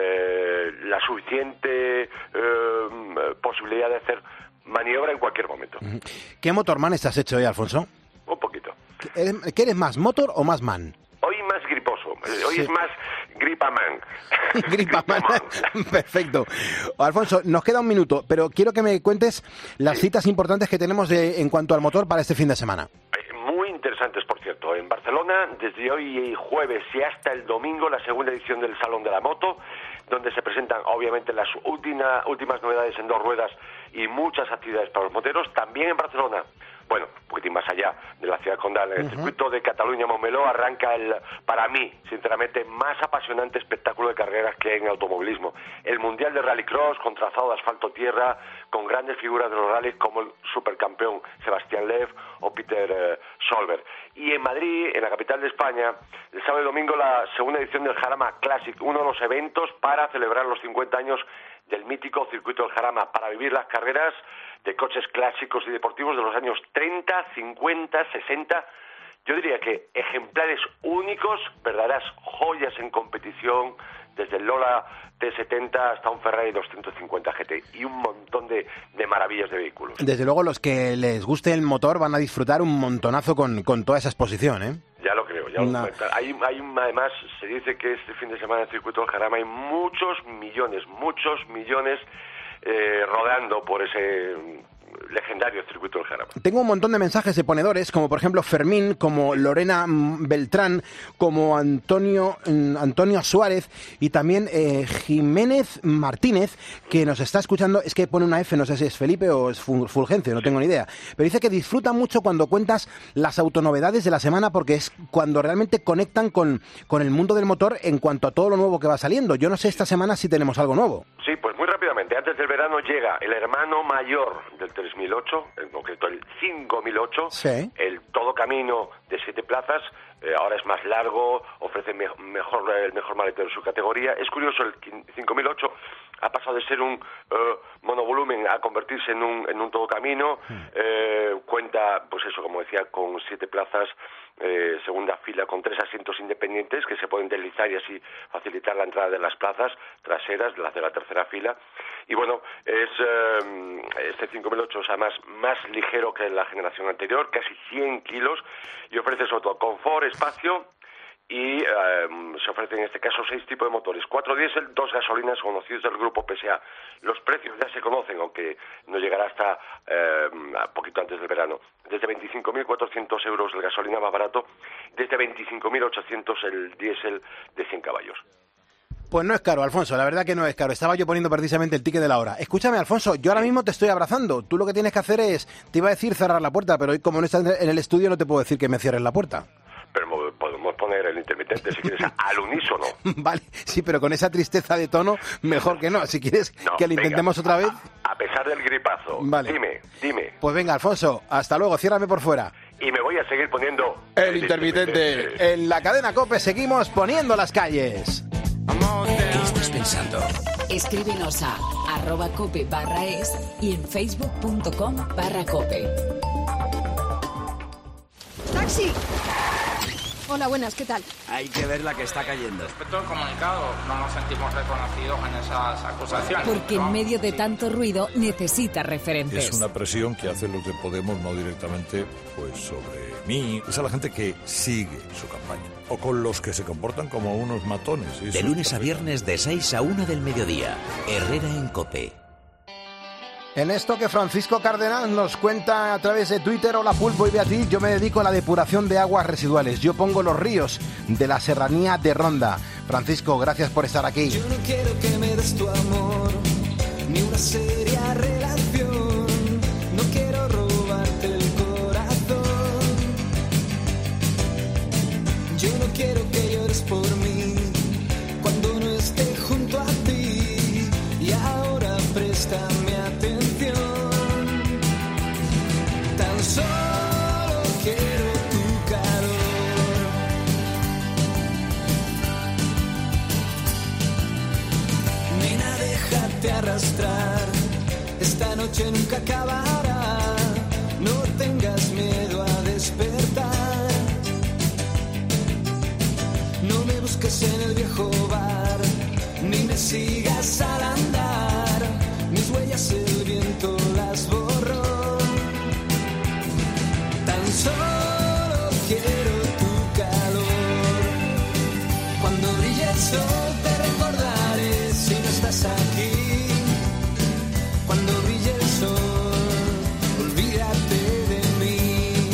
eh, la suficiente eh, posibilidad de hacer maniobra en cualquier momento. Uh-huh. ¿Qué motorman estás hecho hoy, Alfonso? Un poquito. ¿Qué eres más, motor o más man? Hoy más griposo, hoy sí. es más gripaman. Gripaman, perfecto. Alfonso, nos queda un minuto, pero quiero que me cuentes las sí. citas importantes que tenemos de, en cuanto al motor para este fin de semana. Muy interesantes, por cierto. En Barcelona, desde hoy jueves y hasta el domingo, la segunda edición del Salón de la Moto, donde se presentan, obviamente, las última, últimas novedades en dos ruedas y muchas actividades para los moteros. También en Barcelona, bueno, un poquitín más allá de la ciudad condal, en el uh-huh. circuito de Cataluña-Montmeló arranca el, para mí, sinceramente, más apasionante espectáculo de carreras que hay en automovilismo. El Mundial de Rallycross, con trazado de asfalto-tierra, con grandes figuras de los rallies como el supercampeón Sebastián Lev o Peter eh, Solberg. Y en Madrid, en la capital de España, el sábado y domingo la segunda edición del Jarama Classic, uno de los eventos para celebrar los cincuenta años del mítico circuito del Jarama, para vivir las carreras de coches clásicos y deportivos de los años treinta, cincuenta, sesenta. Yo diría que ejemplares únicos, verdaderas joyas en competición, desde el Lola T setenta hasta un Ferrari doscientos cincuenta G T y un montón de, de maravillas de vehículos. Desde luego los que les guste el motor van a disfrutar un montonazo con, con toda esa exposición, ¿eh? Ya lo creo, ya Una... lo hay, hay además, se dice que este fin de semana en el circuito del Jarama hay muchos millones, muchos millones eh, rodando por ese legendario circuito del Jarama. Tengo un montón de mensajes de ponedores, como por ejemplo Fermín, como Lorena Beltrán, como Antonio Antonio Suárez y también eh, Jiménez Martínez, que nos está escuchando. Es que pone una F, no sé si es Felipe o es Fulgencio, no tengo ni idea, pero dice que disfruta mucho cuando cuentas las autonovedades de la semana, porque es cuando realmente conectan con, con el mundo del motor en cuanto a todo lo nuevo que va saliendo. Yo no sé esta semana si tenemos algo nuevo. Sí, pues muy rápidamente, antes del verano llega el hermano mayor del tres mil ocho, en concreto el cinco mil ocho, sí. el todo camino de siete plazas, eh, ahora es más largo, ofrece me- mejor el mejor maletero de su categoría. Es curioso, el cinco mil ocho ha pasado de ser un uh, monovolumen a convertirse en un, en un todo camino. Eh, cuenta, pues eso, como decía, con siete plazas, eh, segunda fila, con tres asientos independientes que se pueden deslizar y así facilitar la entrada de las plazas traseras, las de la tercera fila. Y bueno, es eh, este cinco mil ocho, o sea, más, más ligero que la generación anterior, casi cien kilos, y ofrece sobre todo confort, espacio. Y eh, se ofrecen en este caso seis tipos de motores, cuatro diésel, dos gasolinas conocidos del grupo P S A. Los precios ya se conocen, aunque no llegará hasta eh, poquito antes del verano. Desde veinticinco mil cuatrocientos euros el gasolina más barato, desde veinticinco mil ochocientos el diésel de cien caballos. Pues no es caro, Alfonso, la verdad que no es caro. Estaba yo poniendo precisamente el ticket de la hora. Escúchame, Alfonso, yo ahora mismo te estoy abrazando. Tú lo que tienes que hacer es, te iba a decir cerrar la puerta, pero hoy como no estás en el estudio no te puedo decir que me cierres la puerta. Pero podemos poner el intermitente, si quieres, al unísono. Vale, sí, pero con esa tristeza de tono, mejor que no. Si quieres no, que lo intentemos venga, otra vez. A, a pesar del gripazo. Vale. Dime, dime. Pues venga, Alfonso, hasta luego, ciérrame por fuera. Y me voy a seguir poniendo... El, el intermitente. intermitente. En la cadena COPE seguimos poniendo las calles. ¿Qué estás pensando? Escríbenos a arroba cope barra es y en facebook punto com barra cope. ¡Taxi! Hola, buenas, ¿qué tal? Hay que ver la que está cayendo. Respecto al comunicado, no nos sentimos reconocidos en esas acusaciones. Porque en medio de tanto ruido necesita referentes. Es una presión que hacen los de Podemos, no directamente pues sobre mí. Es a la gente que sigue su campaña. O con los que se comportan como unos matones. De lunes a viernes de seis a una del mediodía. Herrera en COPE. En esto que Francisco Cárdenas nos cuenta a través de Twitter, hola Pulpo y Beatriz, yo me dedico a la depuración de aguas residuales. Yo pongo los ríos de la serranía de Ronda. Francisco, gracias por estar aquí. Yo no quiero que me des tu amor, ni una seria relación. No quiero robarte el corazón. Yo no quiero que llores por mí cuando no esté junto a ti. Y ahora préstame atención. Tan solo quiero tu calor. Nena, déjate arrastrar. Esta noche nunca acabará. No tengas miedo a despertar. No me busques en el viejo bar, ni me sigas al andar. Mis huellas el viento las borró. Tan solo quiero tu calor. Cuando brille el sol te recordaré si no estás aquí. Cuando brille el sol, olvídate de mí.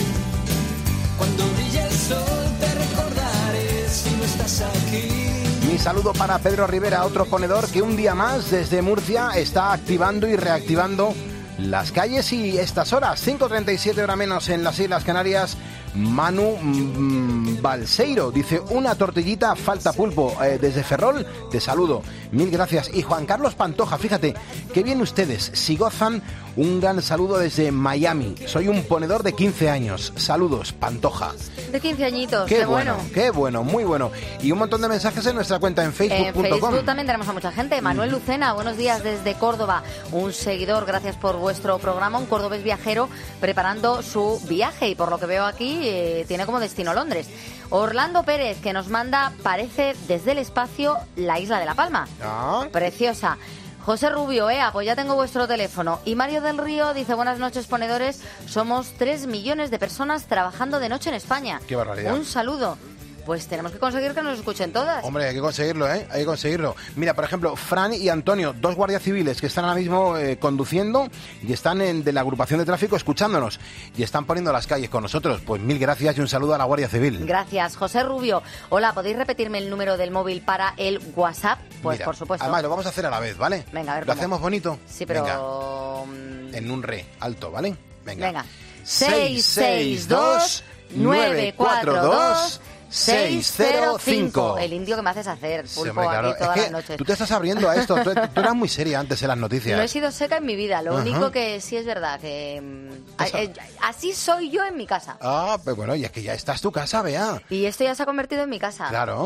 Cuando brille el sol te recordaré si no estás aquí. Mi saludo para Pedro Rivera, otro ponedor que un día más desde Murcia está activando y reactivando las calles y estas horas. cinco treinta y siete hora menos en las Islas Canarias. Manu mmm, Balseiro dice, una tortillita falta Pulpo. Eh, desde Ferrol te saludo, mil gracias. Y Juan Carlos Pantoja, fíjate, qué bien ustedes, si gozan, un gran saludo desde Miami. Soy un ponedor de quince años. Saludos, Pantoja. De quince añitos, qué, qué bueno, bueno. Qué bueno, muy bueno. Y un montón de mensajes en nuestra cuenta en facebook punto com. En Facebook también tenemos a mucha gente. Manuel Lucena, buenos días desde Córdoba. Un seguidor, gracias por vuestro programa. Un cordobés viajero preparando su viaje y por lo que veo aquí eh, tiene como destino Londres. Orlando Pérez, que nos manda, parece desde el espacio, la isla de La Palma. ¿Ah? Preciosa. José Rubio, eh, pues ya tengo vuestro teléfono. Y Mario del Río dice, buenas noches, ponedores. Somos tres millones de personas trabajando de noche en España. Qué barbaridad. Un saludo. Pues tenemos que conseguir que nos escuchen todas. Hombre, hay que conseguirlo, ¿eh? Hay que conseguirlo. Mira, por ejemplo, Fran y Antonio, dos guardias civiles que están ahora mismo eh, conduciendo y están en, de la agrupación de tráfico escuchándonos y están poniendo las calles con nosotros. Pues mil gracias y un saludo a la Guardia Civil. Gracias. José Rubio, hola, ¿podéis repetirme el número del móvil para el WhatsApp? Pues Mira, por supuesto. Además, lo vamos a hacer a la vez, ¿vale? Venga, a ver ¿Lo cómo. hacemos bonito? Sí, pero... Venga. En un re alto, ¿vale? Venga. Venga. seis seis dos nueve cuatro dos seis cero cinco. El indio que me haces hacer, Pulpo, Sí, hombre, claro. aquí todas Es las que noches. tú te estás abriendo a esto. Tú, tú eras muy seria antes en las noticias. No he sido seca en mi vida. Lo Ajá. único que sí es verdad que... mm, eh, así soy yo en mi casa. Ah, pero bueno, y es que ya estás tu casa, vea. Y esto ya se ha convertido en mi casa. Claro.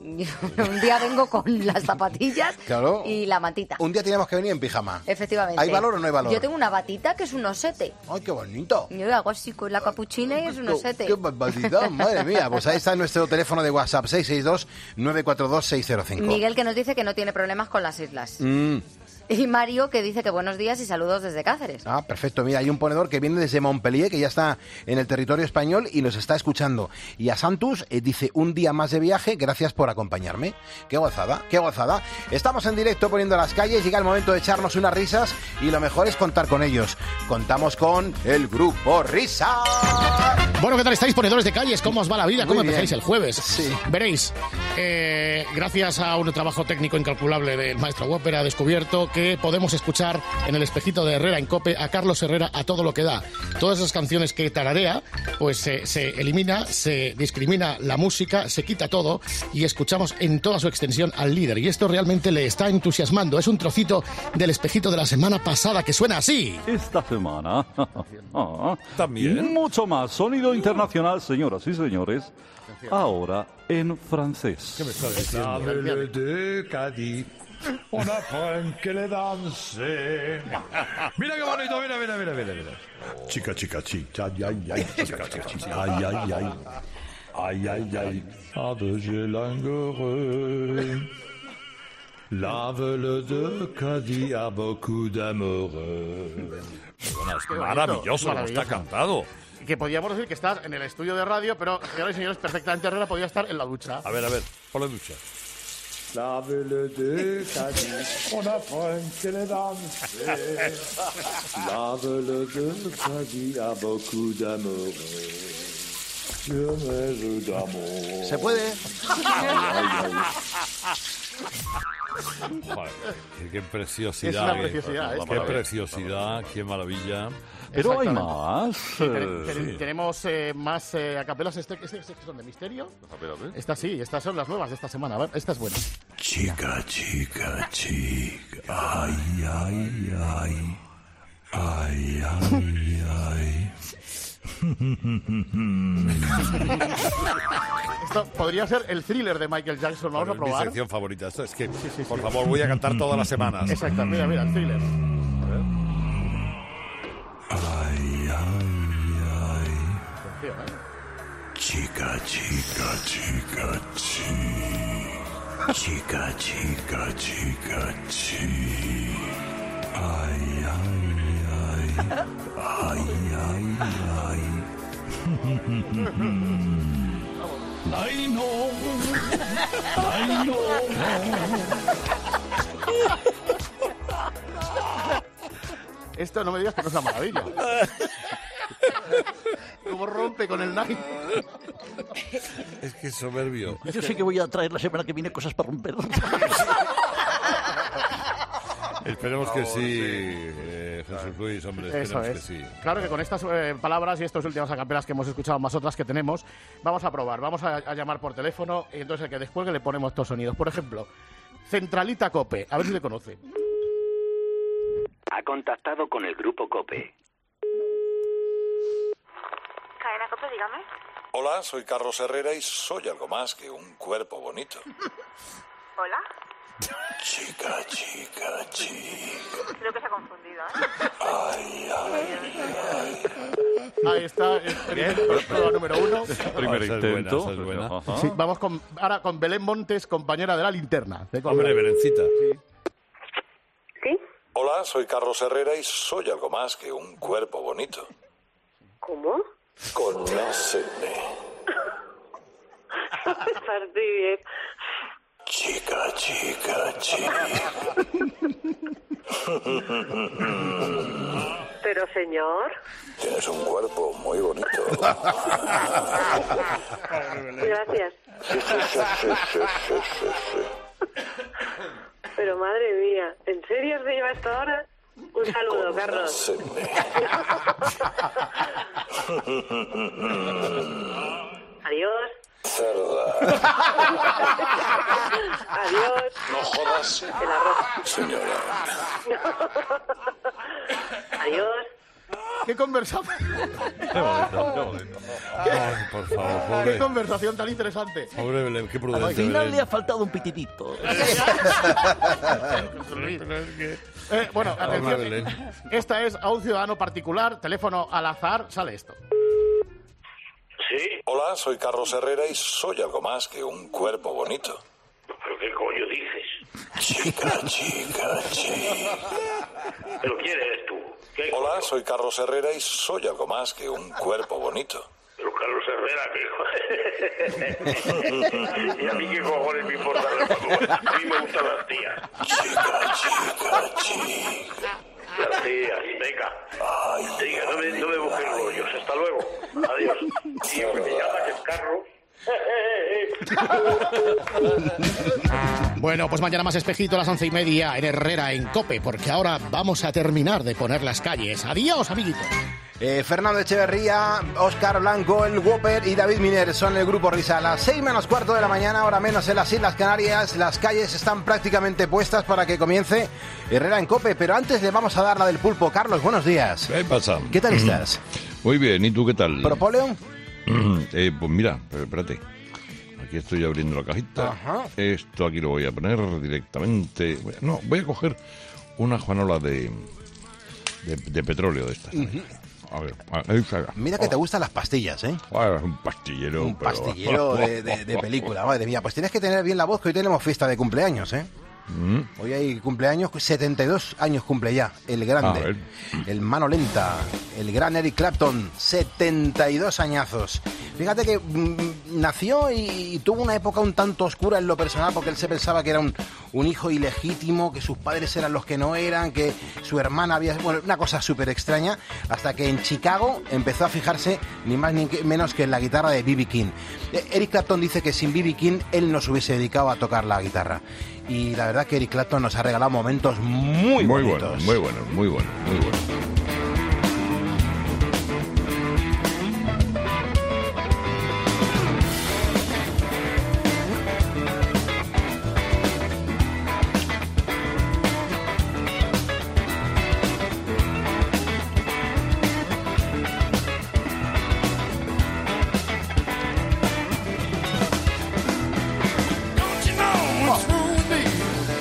Un día vengo con las zapatillas Claro. y la matita. Un día teníamos que venir en pijama. Efectivamente. ¿Hay valor o no hay valor? Yo tengo una batita que es un osete. ¡Ay, qué bonito! Yo hago así con la capuchina y es un osete. ¡Qué barbaridad! Madre mía, pues ahí está nuestro teléfono de WhatsApp, seis seis dos, nueve cuatro dos, seis cero cinco. Miguel, que nos dice que no tiene problemas con las islas. Mm. Y Mario, que dice que buenos días y saludos desde Cáceres. Ah, perfecto. Mira, hay un ponedor que viene desde Montpellier, que ya está en el territorio español y nos está escuchando. Y a Santos eh, dice, un día más de viaje, gracias por acompañarme. ¡Qué gozada, qué gozada! Estamos en directo poniendo las calles, llega el momento de echarnos unas risas y lo mejor es contar con ellos. Contamos con el Grupo Risa. Bueno, ¿qué tal estáis, ponedores de calles? ¿Cómo os va la vida? ¿Cómo Muy empezáis bien. el jueves? Sí. Veréis, eh, gracias a un trabajo técnico incalculable del maestro Whopper, ha descubierto que podemos escuchar en el espejito de Herrera en COPE a Carlos Herrera a todo lo que da. Todas esas canciones que tararea, pues se, se elimina, se discrimina la música, se quita todo y escuchamos en toda su extensión al líder. Y esto realmente le está entusiasmando. Es un trocito del espejito de la semana pasada que suena así. Esta semana. También. Mucho más sonido internacional, señoras y señores. Ahora en francés. ¿Qué me estás diciendo? La Belle de Cádiz. On apprend que le danse. Mira qué bonito, mira, mira, mira, mira, mira. Chica, chica, chica, ay, ay, ay, chica, chica, chica, ay, ay, ay. Ay, ay, ay. Avec languereux. La Belle de Cádiz a beaucoup d'amoureux. Bueno, es maravilloso, no está cantado. Que podíamos decir que estás en el estudio de radio, pero, señoras y señores, perfectamente Herrera podía estar en la ducha. A ver, a ver, por la ducha. La Belle de Cádiz, on apprend que le danse. La Belle de Cádiz a beaucoup d'amour. Je me d'amour. ¿Se puede? Joder, qué, qué preciosidad. Es una qué- preciosidad, es Qué una preciosidad, qué maravilla. Pero hay Exactamente. más. Sí, ten- ten- sí. Tenemos eh, más eh, acapelas. Este, este, este que son de misterio. Estas sí, estas son las nuevas de esta semana. A ver, esta es buena. Chica, chica, chica. Ay, ay, ay. Ay, ay, ay. Esto podría ser el thriller de Michael Jackson. Vamos Bueno, a es mi probar. sección favorita. Esto es que, por favor, voy a cantar todas las semanas. Exacto, mira, mira, el thriller. Ay, ay, ay. Atención, ¿eh? Chica, chica, chica, chica. Chica, chica, chica, chica. Ay, ay, ay. Ay, ay, ay. Ay, no. Ay, no. Esto no me digas que no es la maravilla. Como rompe con el Nike. Es que es soberbio. Yo sé que voy a traer la semana que viene cosas para romper. Esperemos que sí, eh, Jesús Luis, hombre, Eso esperemos es. que sí. Claro que con estas eh, palabras y estas últimas acapelas que hemos escuchado, más otras que tenemos, vamos a probar. Vamos a, a llamar por teléfono y entonces el que descuelgue le ponemos estos sonidos. Por ejemplo, Centralita Cope. A ver si le conoce. Ha contactado con el grupo COPE. Cadena Cope, dígame. Hola, soy Carlos Herrera y soy algo más que un cuerpo bonito. Hola. Chica, chica, chica. Creo que se ha confundido, ¿eh? Ay, ay, ay. Ahí está, el experimento, prueba número uno. Primer Esa es intento. buena, esa es buena. Ajá. Sí, vamos con, ahora con Belén Montes, compañera de la linterna. De Cope. Hombre, Belencita. ¿Sí? Hola, soy Carlos Herrera y soy algo más que un cuerpo bonito. ¿Cómo? Con la sede. Partí bien. Chica, chica, chica. Pero, señor. Tienes un cuerpo muy bonito. Gracias. Sí, sí, sí, sí, sí, sí, sí, sí. Pero, madre mía, ¿en serio se lleva esto ahora? Un saludo, Carlos. Adiós. Cerda. Adiós. No jodas. El arroz. Señora. Adiós. qué conversación. Qué bonito, qué bonito. Ay, por favor, pobre. Qué conversación tan interesante. Pobre Belén, qué prudencia. Al final Belén. le ha faltado un pitidito. Eh, bueno, atención. Belén. Esta es a un ciudadano particular, teléfono al azar, sale esto. ¿Sí? Hola, soy Carlos Herrera y soy algo más que un cuerpo bonito. ¿Pero qué coño dices? Chica, chica, chica. ¿Pero quién eres tú? ¿Qué Hola, coño? soy Carlos Herrera y soy algo más que un cuerpo bonito. Pero Carlos Herrera, ¿qué hijo? ¿Y a mí qué cojones me importa? A mí me gustan las tías. Chica, chica, chica. Las tías, venga. Venga, no me, no me busques rollos. Hasta luego. Adiós. Tío, que me llama, que es Carlos. Bueno, pues mañana más espejito a las once y media en Herrera, en COPE, porque ahora vamos a terminar de poner las calles. Adiós, amiguitos. Eh, Fernando Echeverría, Óscar Blanco, el Whopper y David Miner son el grupo Risa. A las seis menos cuarto de la mañana, ahora menos en las Islas Canarias, las calles están prácticamente puestas para que comience Herrera en COPE. Pero antes le vamos a dar la del pulpo. Carlos, buenos días. ¿Qué pasa? ¿Qué tal estás? Muy bien, ¿y tú qué tal? ¿Propóleo? eh, pues mira, pero espérate. Aquí estoy abriendo la cajita. Ajá. Esto aquí lo voy a poner directamente. No, voy a coger una juanola de, de, de petróleo de estas. Uh-huh. A ver, ahí está. Mira que te gustan las pastillas, ¿eh? Ah, un pastillero. Un pero- pastillero de, de- de película, madre mía. Pues tienes que tener bien la voz, que hoy tenemos fiesta de cumpleaños, ¿eh? Mm. Hoy hay cumpleaños, setenta y dos años cumple ya, el A grande, ver. el mano lenta, el gran Eric Clapton, setenta y dos añazos. Fíjate que mm, nació y, y tuvo una época un tanto oscura en lo personal, porque él se pensaba que era un, un hijo ilegítimo, que sus padres eran los que no eran, que su hermana había... Bueno, una cosa súper extraña, hasta que en Chicago empezó a fijarse ni más ni que- menos que en la guitarra de B B King. Eh, Eric Clapton dice que sin B B King él no se hubiese dedicado a tocar la guitarra. Y la verdad que Eric Clapton nos ha regalado momentos muy, Muy bonitos. bueno, muy bueno, muy bueno, muy bueno. Don't you know what's wrong with me?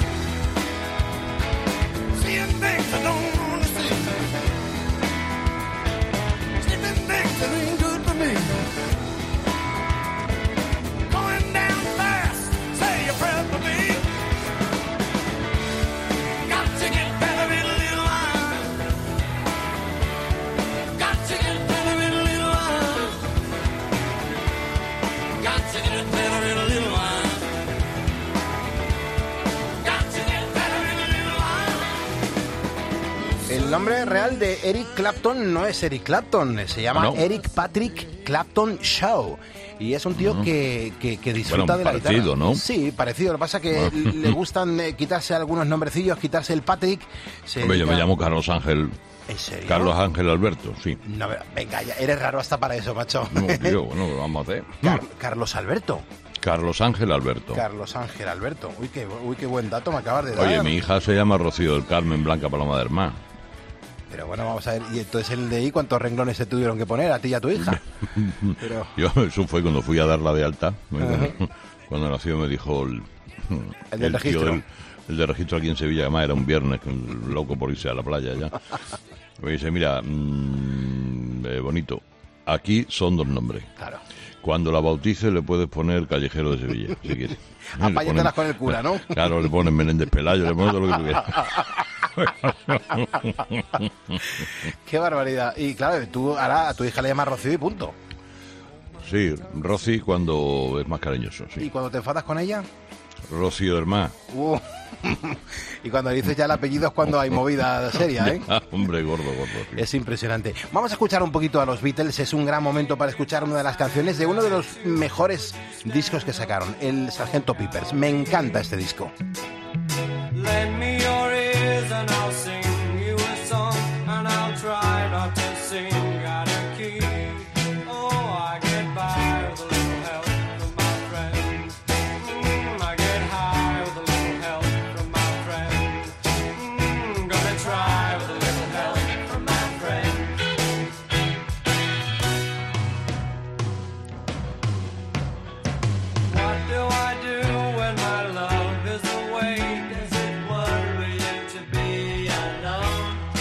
Seeing things I don't wanna see. Sleeping things that ain't good for me. Going down fast, say your prayer for me. Got to get better in a little while. Got to get better in a little while. Got to get better in a little while. El nombre real de Eric Clapton no es Eric Clapton, se llama ¿No? Eric Patrick Clapton Shaw. Y es un tío Mm. que, que, que disfruta Bueno, de la parecido, guitarra. ¿no? Sí, parecido. Lo que pasa es que Bueno. le gustan eh, quitarse algunos nombrecillos, quitarse el Patrick. Se Hombre, yo me dedica- llamo Carlos Ángel. ¿En serio? Carlos Ángel Alberto, sí. No, pero, venga, ya, eres raro hasta para eso, macho. No, tío, bueno, ¿qué vamos a hacer? Car- Carlos Alberto. Carlos Ángel Alberto. Carlos Ángel Alberto. Uy, qué, uy, qué buen dato me acabas de dar. Oye, mi hija se llama Rocío del Carmen Blanca Paloma de Hermán. Pero bueno, vamos a ver. ¿Y entonces el de ahí cuántos renglones se tuvieron que poner a ti y a tu hija? Pero... Yo, eso fue cuando fui a darla de alta. Cuando, cuando nació me dijo el, El del tío registro. del- el de registro aquí en Sevilla, además era un viernes, loco por irse a la playa ya. Me dice, mira, mmm, eh, bonito, aquí son dos nombres. Claro. Cuando la bautice le puedes poner Callejero de Sevilla, si quieres. Le Apáñatelas ponen- con el cura, ¿no? Claro, le ponen Menéndez Pelayo, le ponen todo lo que tú quieras. Qué barbaridad. Y claro, tú ahora a tu hija le llamas Rocío y punto. Sí, Rosy cuando es más cariñoso, ¿Y sí. cuando te enfadas con ella? Rocío del Mar. Uh. Y cuando dices ya el apellido es cuando hay movida seria, ¿eh? Hombre, gordo, gordo. sí. Es impresionante. Vamos a escuchar un poquito a los Beatles. Es un gran momento para escuchar una de las canciones de uno de los mejores discos que sacaron, el Sargento Peppers. Me encanta este disco. Lend me your ears and I'll sing you a song, and I'll try not to sing out of key. Oh, I get by with a little help from my friend. Mm, I get high with a little help from my friend. Mm, gonna try with a little help from my friend.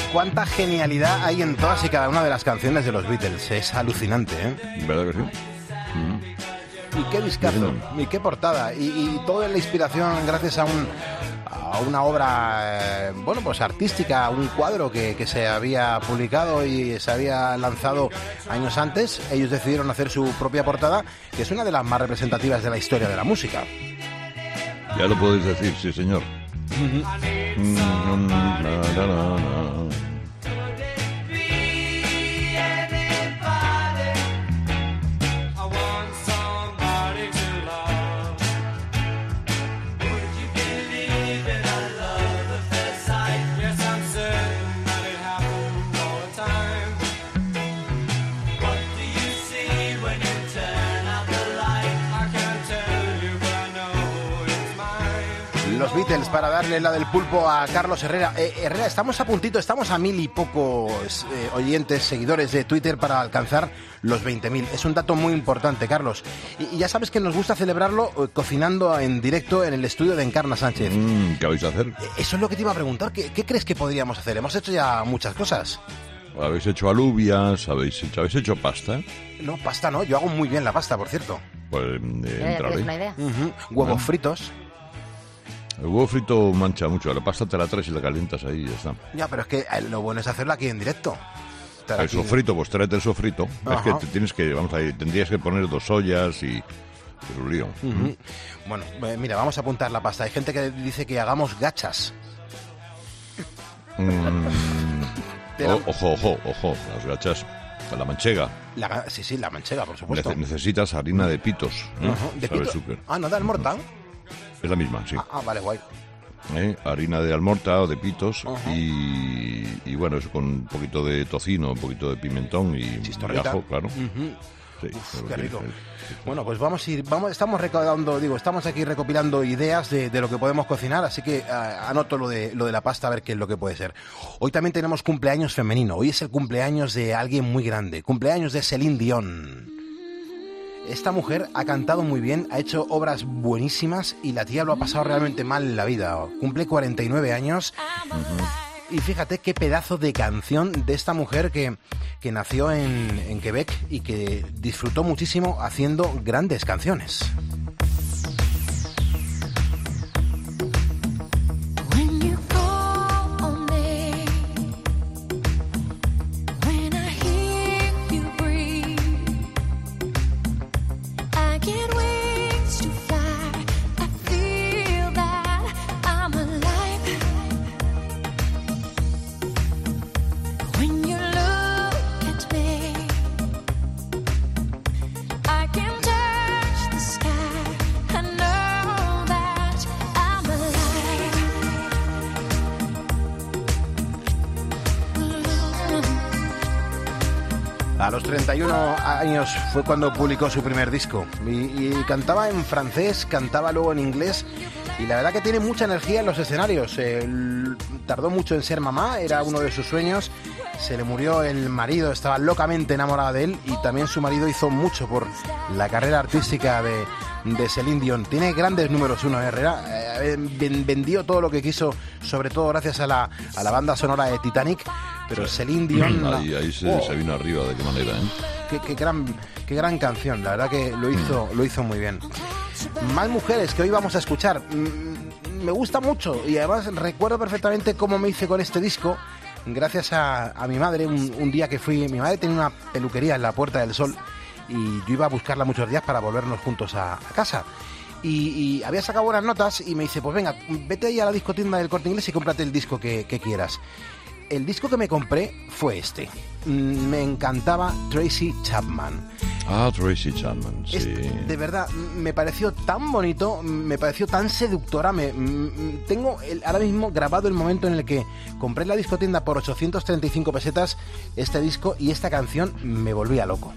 cuánta genialidad hay en todas y cada una de las canciones de los Beatles. Es alucinante, ¿eh? ¿Verdad que sí? Y qué discazo, y qué portada, y, y toda la inspiración gracias a un a una obra, eh, bueno, pues artística, un cuadro que, que se había publicado y se había lanzado años antes. Ellos decidieron hacer su propia portada, que es una de las más representativas de la historia de la música. Ya lo podéis decir, sí, señor. Mm, no, no, no, no, no. Los Beatles, para darle la del pulpo a Carlos Herrera. Eh, Herrera, estamos a puntito, estamos a mil y pocos eh, oyentes, seguidores de Twitter para alcanzar los veinte mil. Es un dato muy importante, Carlos. Y, y ya sabes que nos gusta celebrarlo eh, cocinando en directo en el estudio de Encarna Sánchez. Mm, ¿Qué vais a hacer? Eh, eso es lo que te iba a preguntar. ¿Qué, ¿Qué crees que podríamos hacer? Hemos hecho ya muchas cosas. ¿Habéis hecho alubias? ¿Habéis hecho, ¿habéis hecho pasta? No, pasta no. Yo hago muy bien la pasta, por cierto. Pues eh, entraré. una idea. Uh-huh. Huevos Bueno. fritos. El huevo frito mancha mucho. La pasta te la traes y la calientas ahí y ya está. Ya, pero es que eh, lo bueno es hacerlo aquí en directo. Estar El aquí- sofrito, pues tráete el sofrito. Ajá. Es que te tienes que, vamos a ir, tendrías que poner dos ollas y... Es un lío. Ujú. Bueno, eh, mira, vamos a apuntar la pasta. Hay gente que dice que hagamos gachas. Mm, Te la- o- ojo, ojo, ojo. Las gachas, la manchega. La ga- sí, sí, la manchega, por supuesto. Nece- necesitas harina de pitos. ¿eh? Ajá, ¿de ¿Sabes pito? tú qué? Ah, ¿no de almorta? Es la misma, sí. Ah, ah, vale, guay. ¿Eh? Harina de almorta o de pitos Ajá. y, y bueno, eso con un poquito de tocino, un poquito de pimentón y, y Chistorrita. ajo, claro. Ujú. Sí, Uf, pero qué sí, rico. sí. Bueno, pues vamos a ir, vamos, estamos recaudando, digo, estamos aquí recopilando ideas de, de lo que podemos cocinar, así que ah, anoto lo de lo de la pasta a ver qué es lo que puede ser. Hoy también tenemos cumpleaños femenino. Hoy es el cumpleaños de alguien muy grande, cumpleaños de Celine Dion. Esta mujer ha cantado muy bien, ha hecho obras buenísimas y la tía lo ha pasado realmente mal en la vida. Cumple cuarenta y nueve años. Y fíjate qué pedazo de canción de esta mujer que, que nació en, en Quebec y que disfrutó muchísimo haciendo grandes canciones. When you call on me, when I hear you breathe, I get wings to fly. I feel that I'm alive. When you look at me, I can touch the sky. I know that I'm alive. A los treinta y uno años fue cuando publicó su primer disco y, y cantaba en francés, cantaba luego en inglés y la verdad que tiene mucha energía en los escenarios. Eh, l- tardó mucho en ser mamá, era uno de sus sueños. Se le murió el marido, estaba locamente enamorada de él y también su marido hizo mucho por la carrera artística de, de Celine Dion. Tiene grandes números uno, ¿eh, Herrera? Eh, ven- vendió todo lo que quiso, sobre todo gracias a la, a la banda sonora de Titanic, pero Celine Dion... Ahí, ahí se, Oh. se vino arriba, ¿de qué manera? ¿eh? Qué, qué gran, qué gran canción, la verdad que lo hizo, lo hizo muy bien. Más mujeres que hoy vamos a escuchar. Mm, Me gusta mucho y además recuerdo perfectamente cómo me hice con este disco. Gracias a, a mi madre, un, un día que fui, mi madre tenía una peluquería en la Puerta del Sol y yo iba a buscarla muchos días para volvernos juntos a, a casa. Y, y había sacado buenas notas y me dice, pues venga, vete ahí a la discotienda del Corte Inglés y cómprate el disco que, que quieras. El disco que me compré fue este. Mm, Me encantaba Tracy Chapman. Ah, Tracy Chapman, sí. Este, de verdad, me pareció tan bonito, me pareció tan seductora. Me, mm, tengo el- ahora mismo grabado el momento en el que compré en la discotienda por ochocientas treinta y cinco pesetas este disco y esta canción me volvía loco.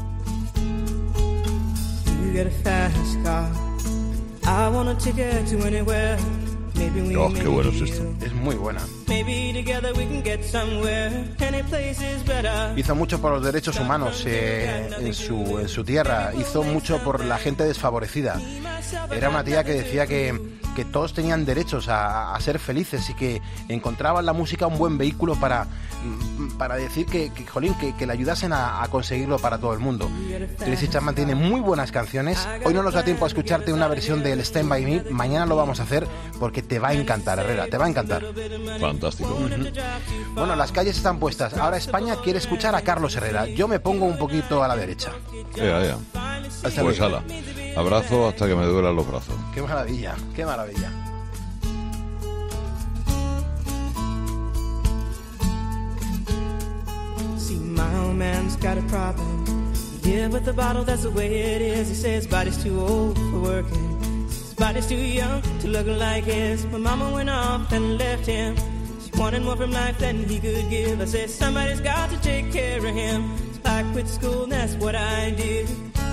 You get a fast car. I want a ticket to anywhere. Maybe we Oh, make qué bueno es a esto. deal. Es muy buena. Maybe together we can get somewhere. Any place is better. Hizo mucho por los derechos humanos eh, en, su, en su tierra, hizo mucho por la gente desfavorecida. Era una tía que decía que, que todos tenían derechos a, a ser felices y que encontraban la música un buen vehículo para, para decir que, que jolín, que, que le ayudasen a, a conseguirlo para todo el mundo. Tracy Chapman tiene muy buenas canciones. Hoy no nos da tiempo a escucharte una versión del Stand By Me. Mañana lo vamos a hacer porque te va a encantar, Herrera, te va a encantar. Fantástico. Uh-huh. Bueno, las calles están puestas. Ahora España quiere escuchar a Carlos Herrera. Yo me pongo un poquito a la derecha. Ea, ea. Pues ala, abrazo hasta que me duelan los brazos. Qué maravilla, qué maravilla. See, my old man's got a problem. Yeah, with the bottle, that's the way it is. He says his body's too old for working. His body's too young to look like his. My mama went off and left him. She wanted more from life than he could give. I said, somebody's got to take care of him. So I quit school and that's what I did.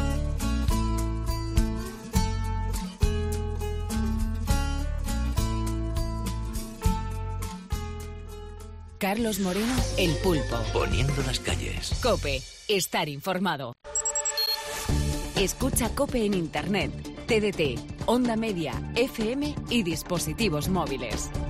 Carlos Moreno, El Pulpo. Poniendo las calles. COPE, estar informado. Escucha COPE en Internet, T D T, Onda Media, F M y dispositivos móviles.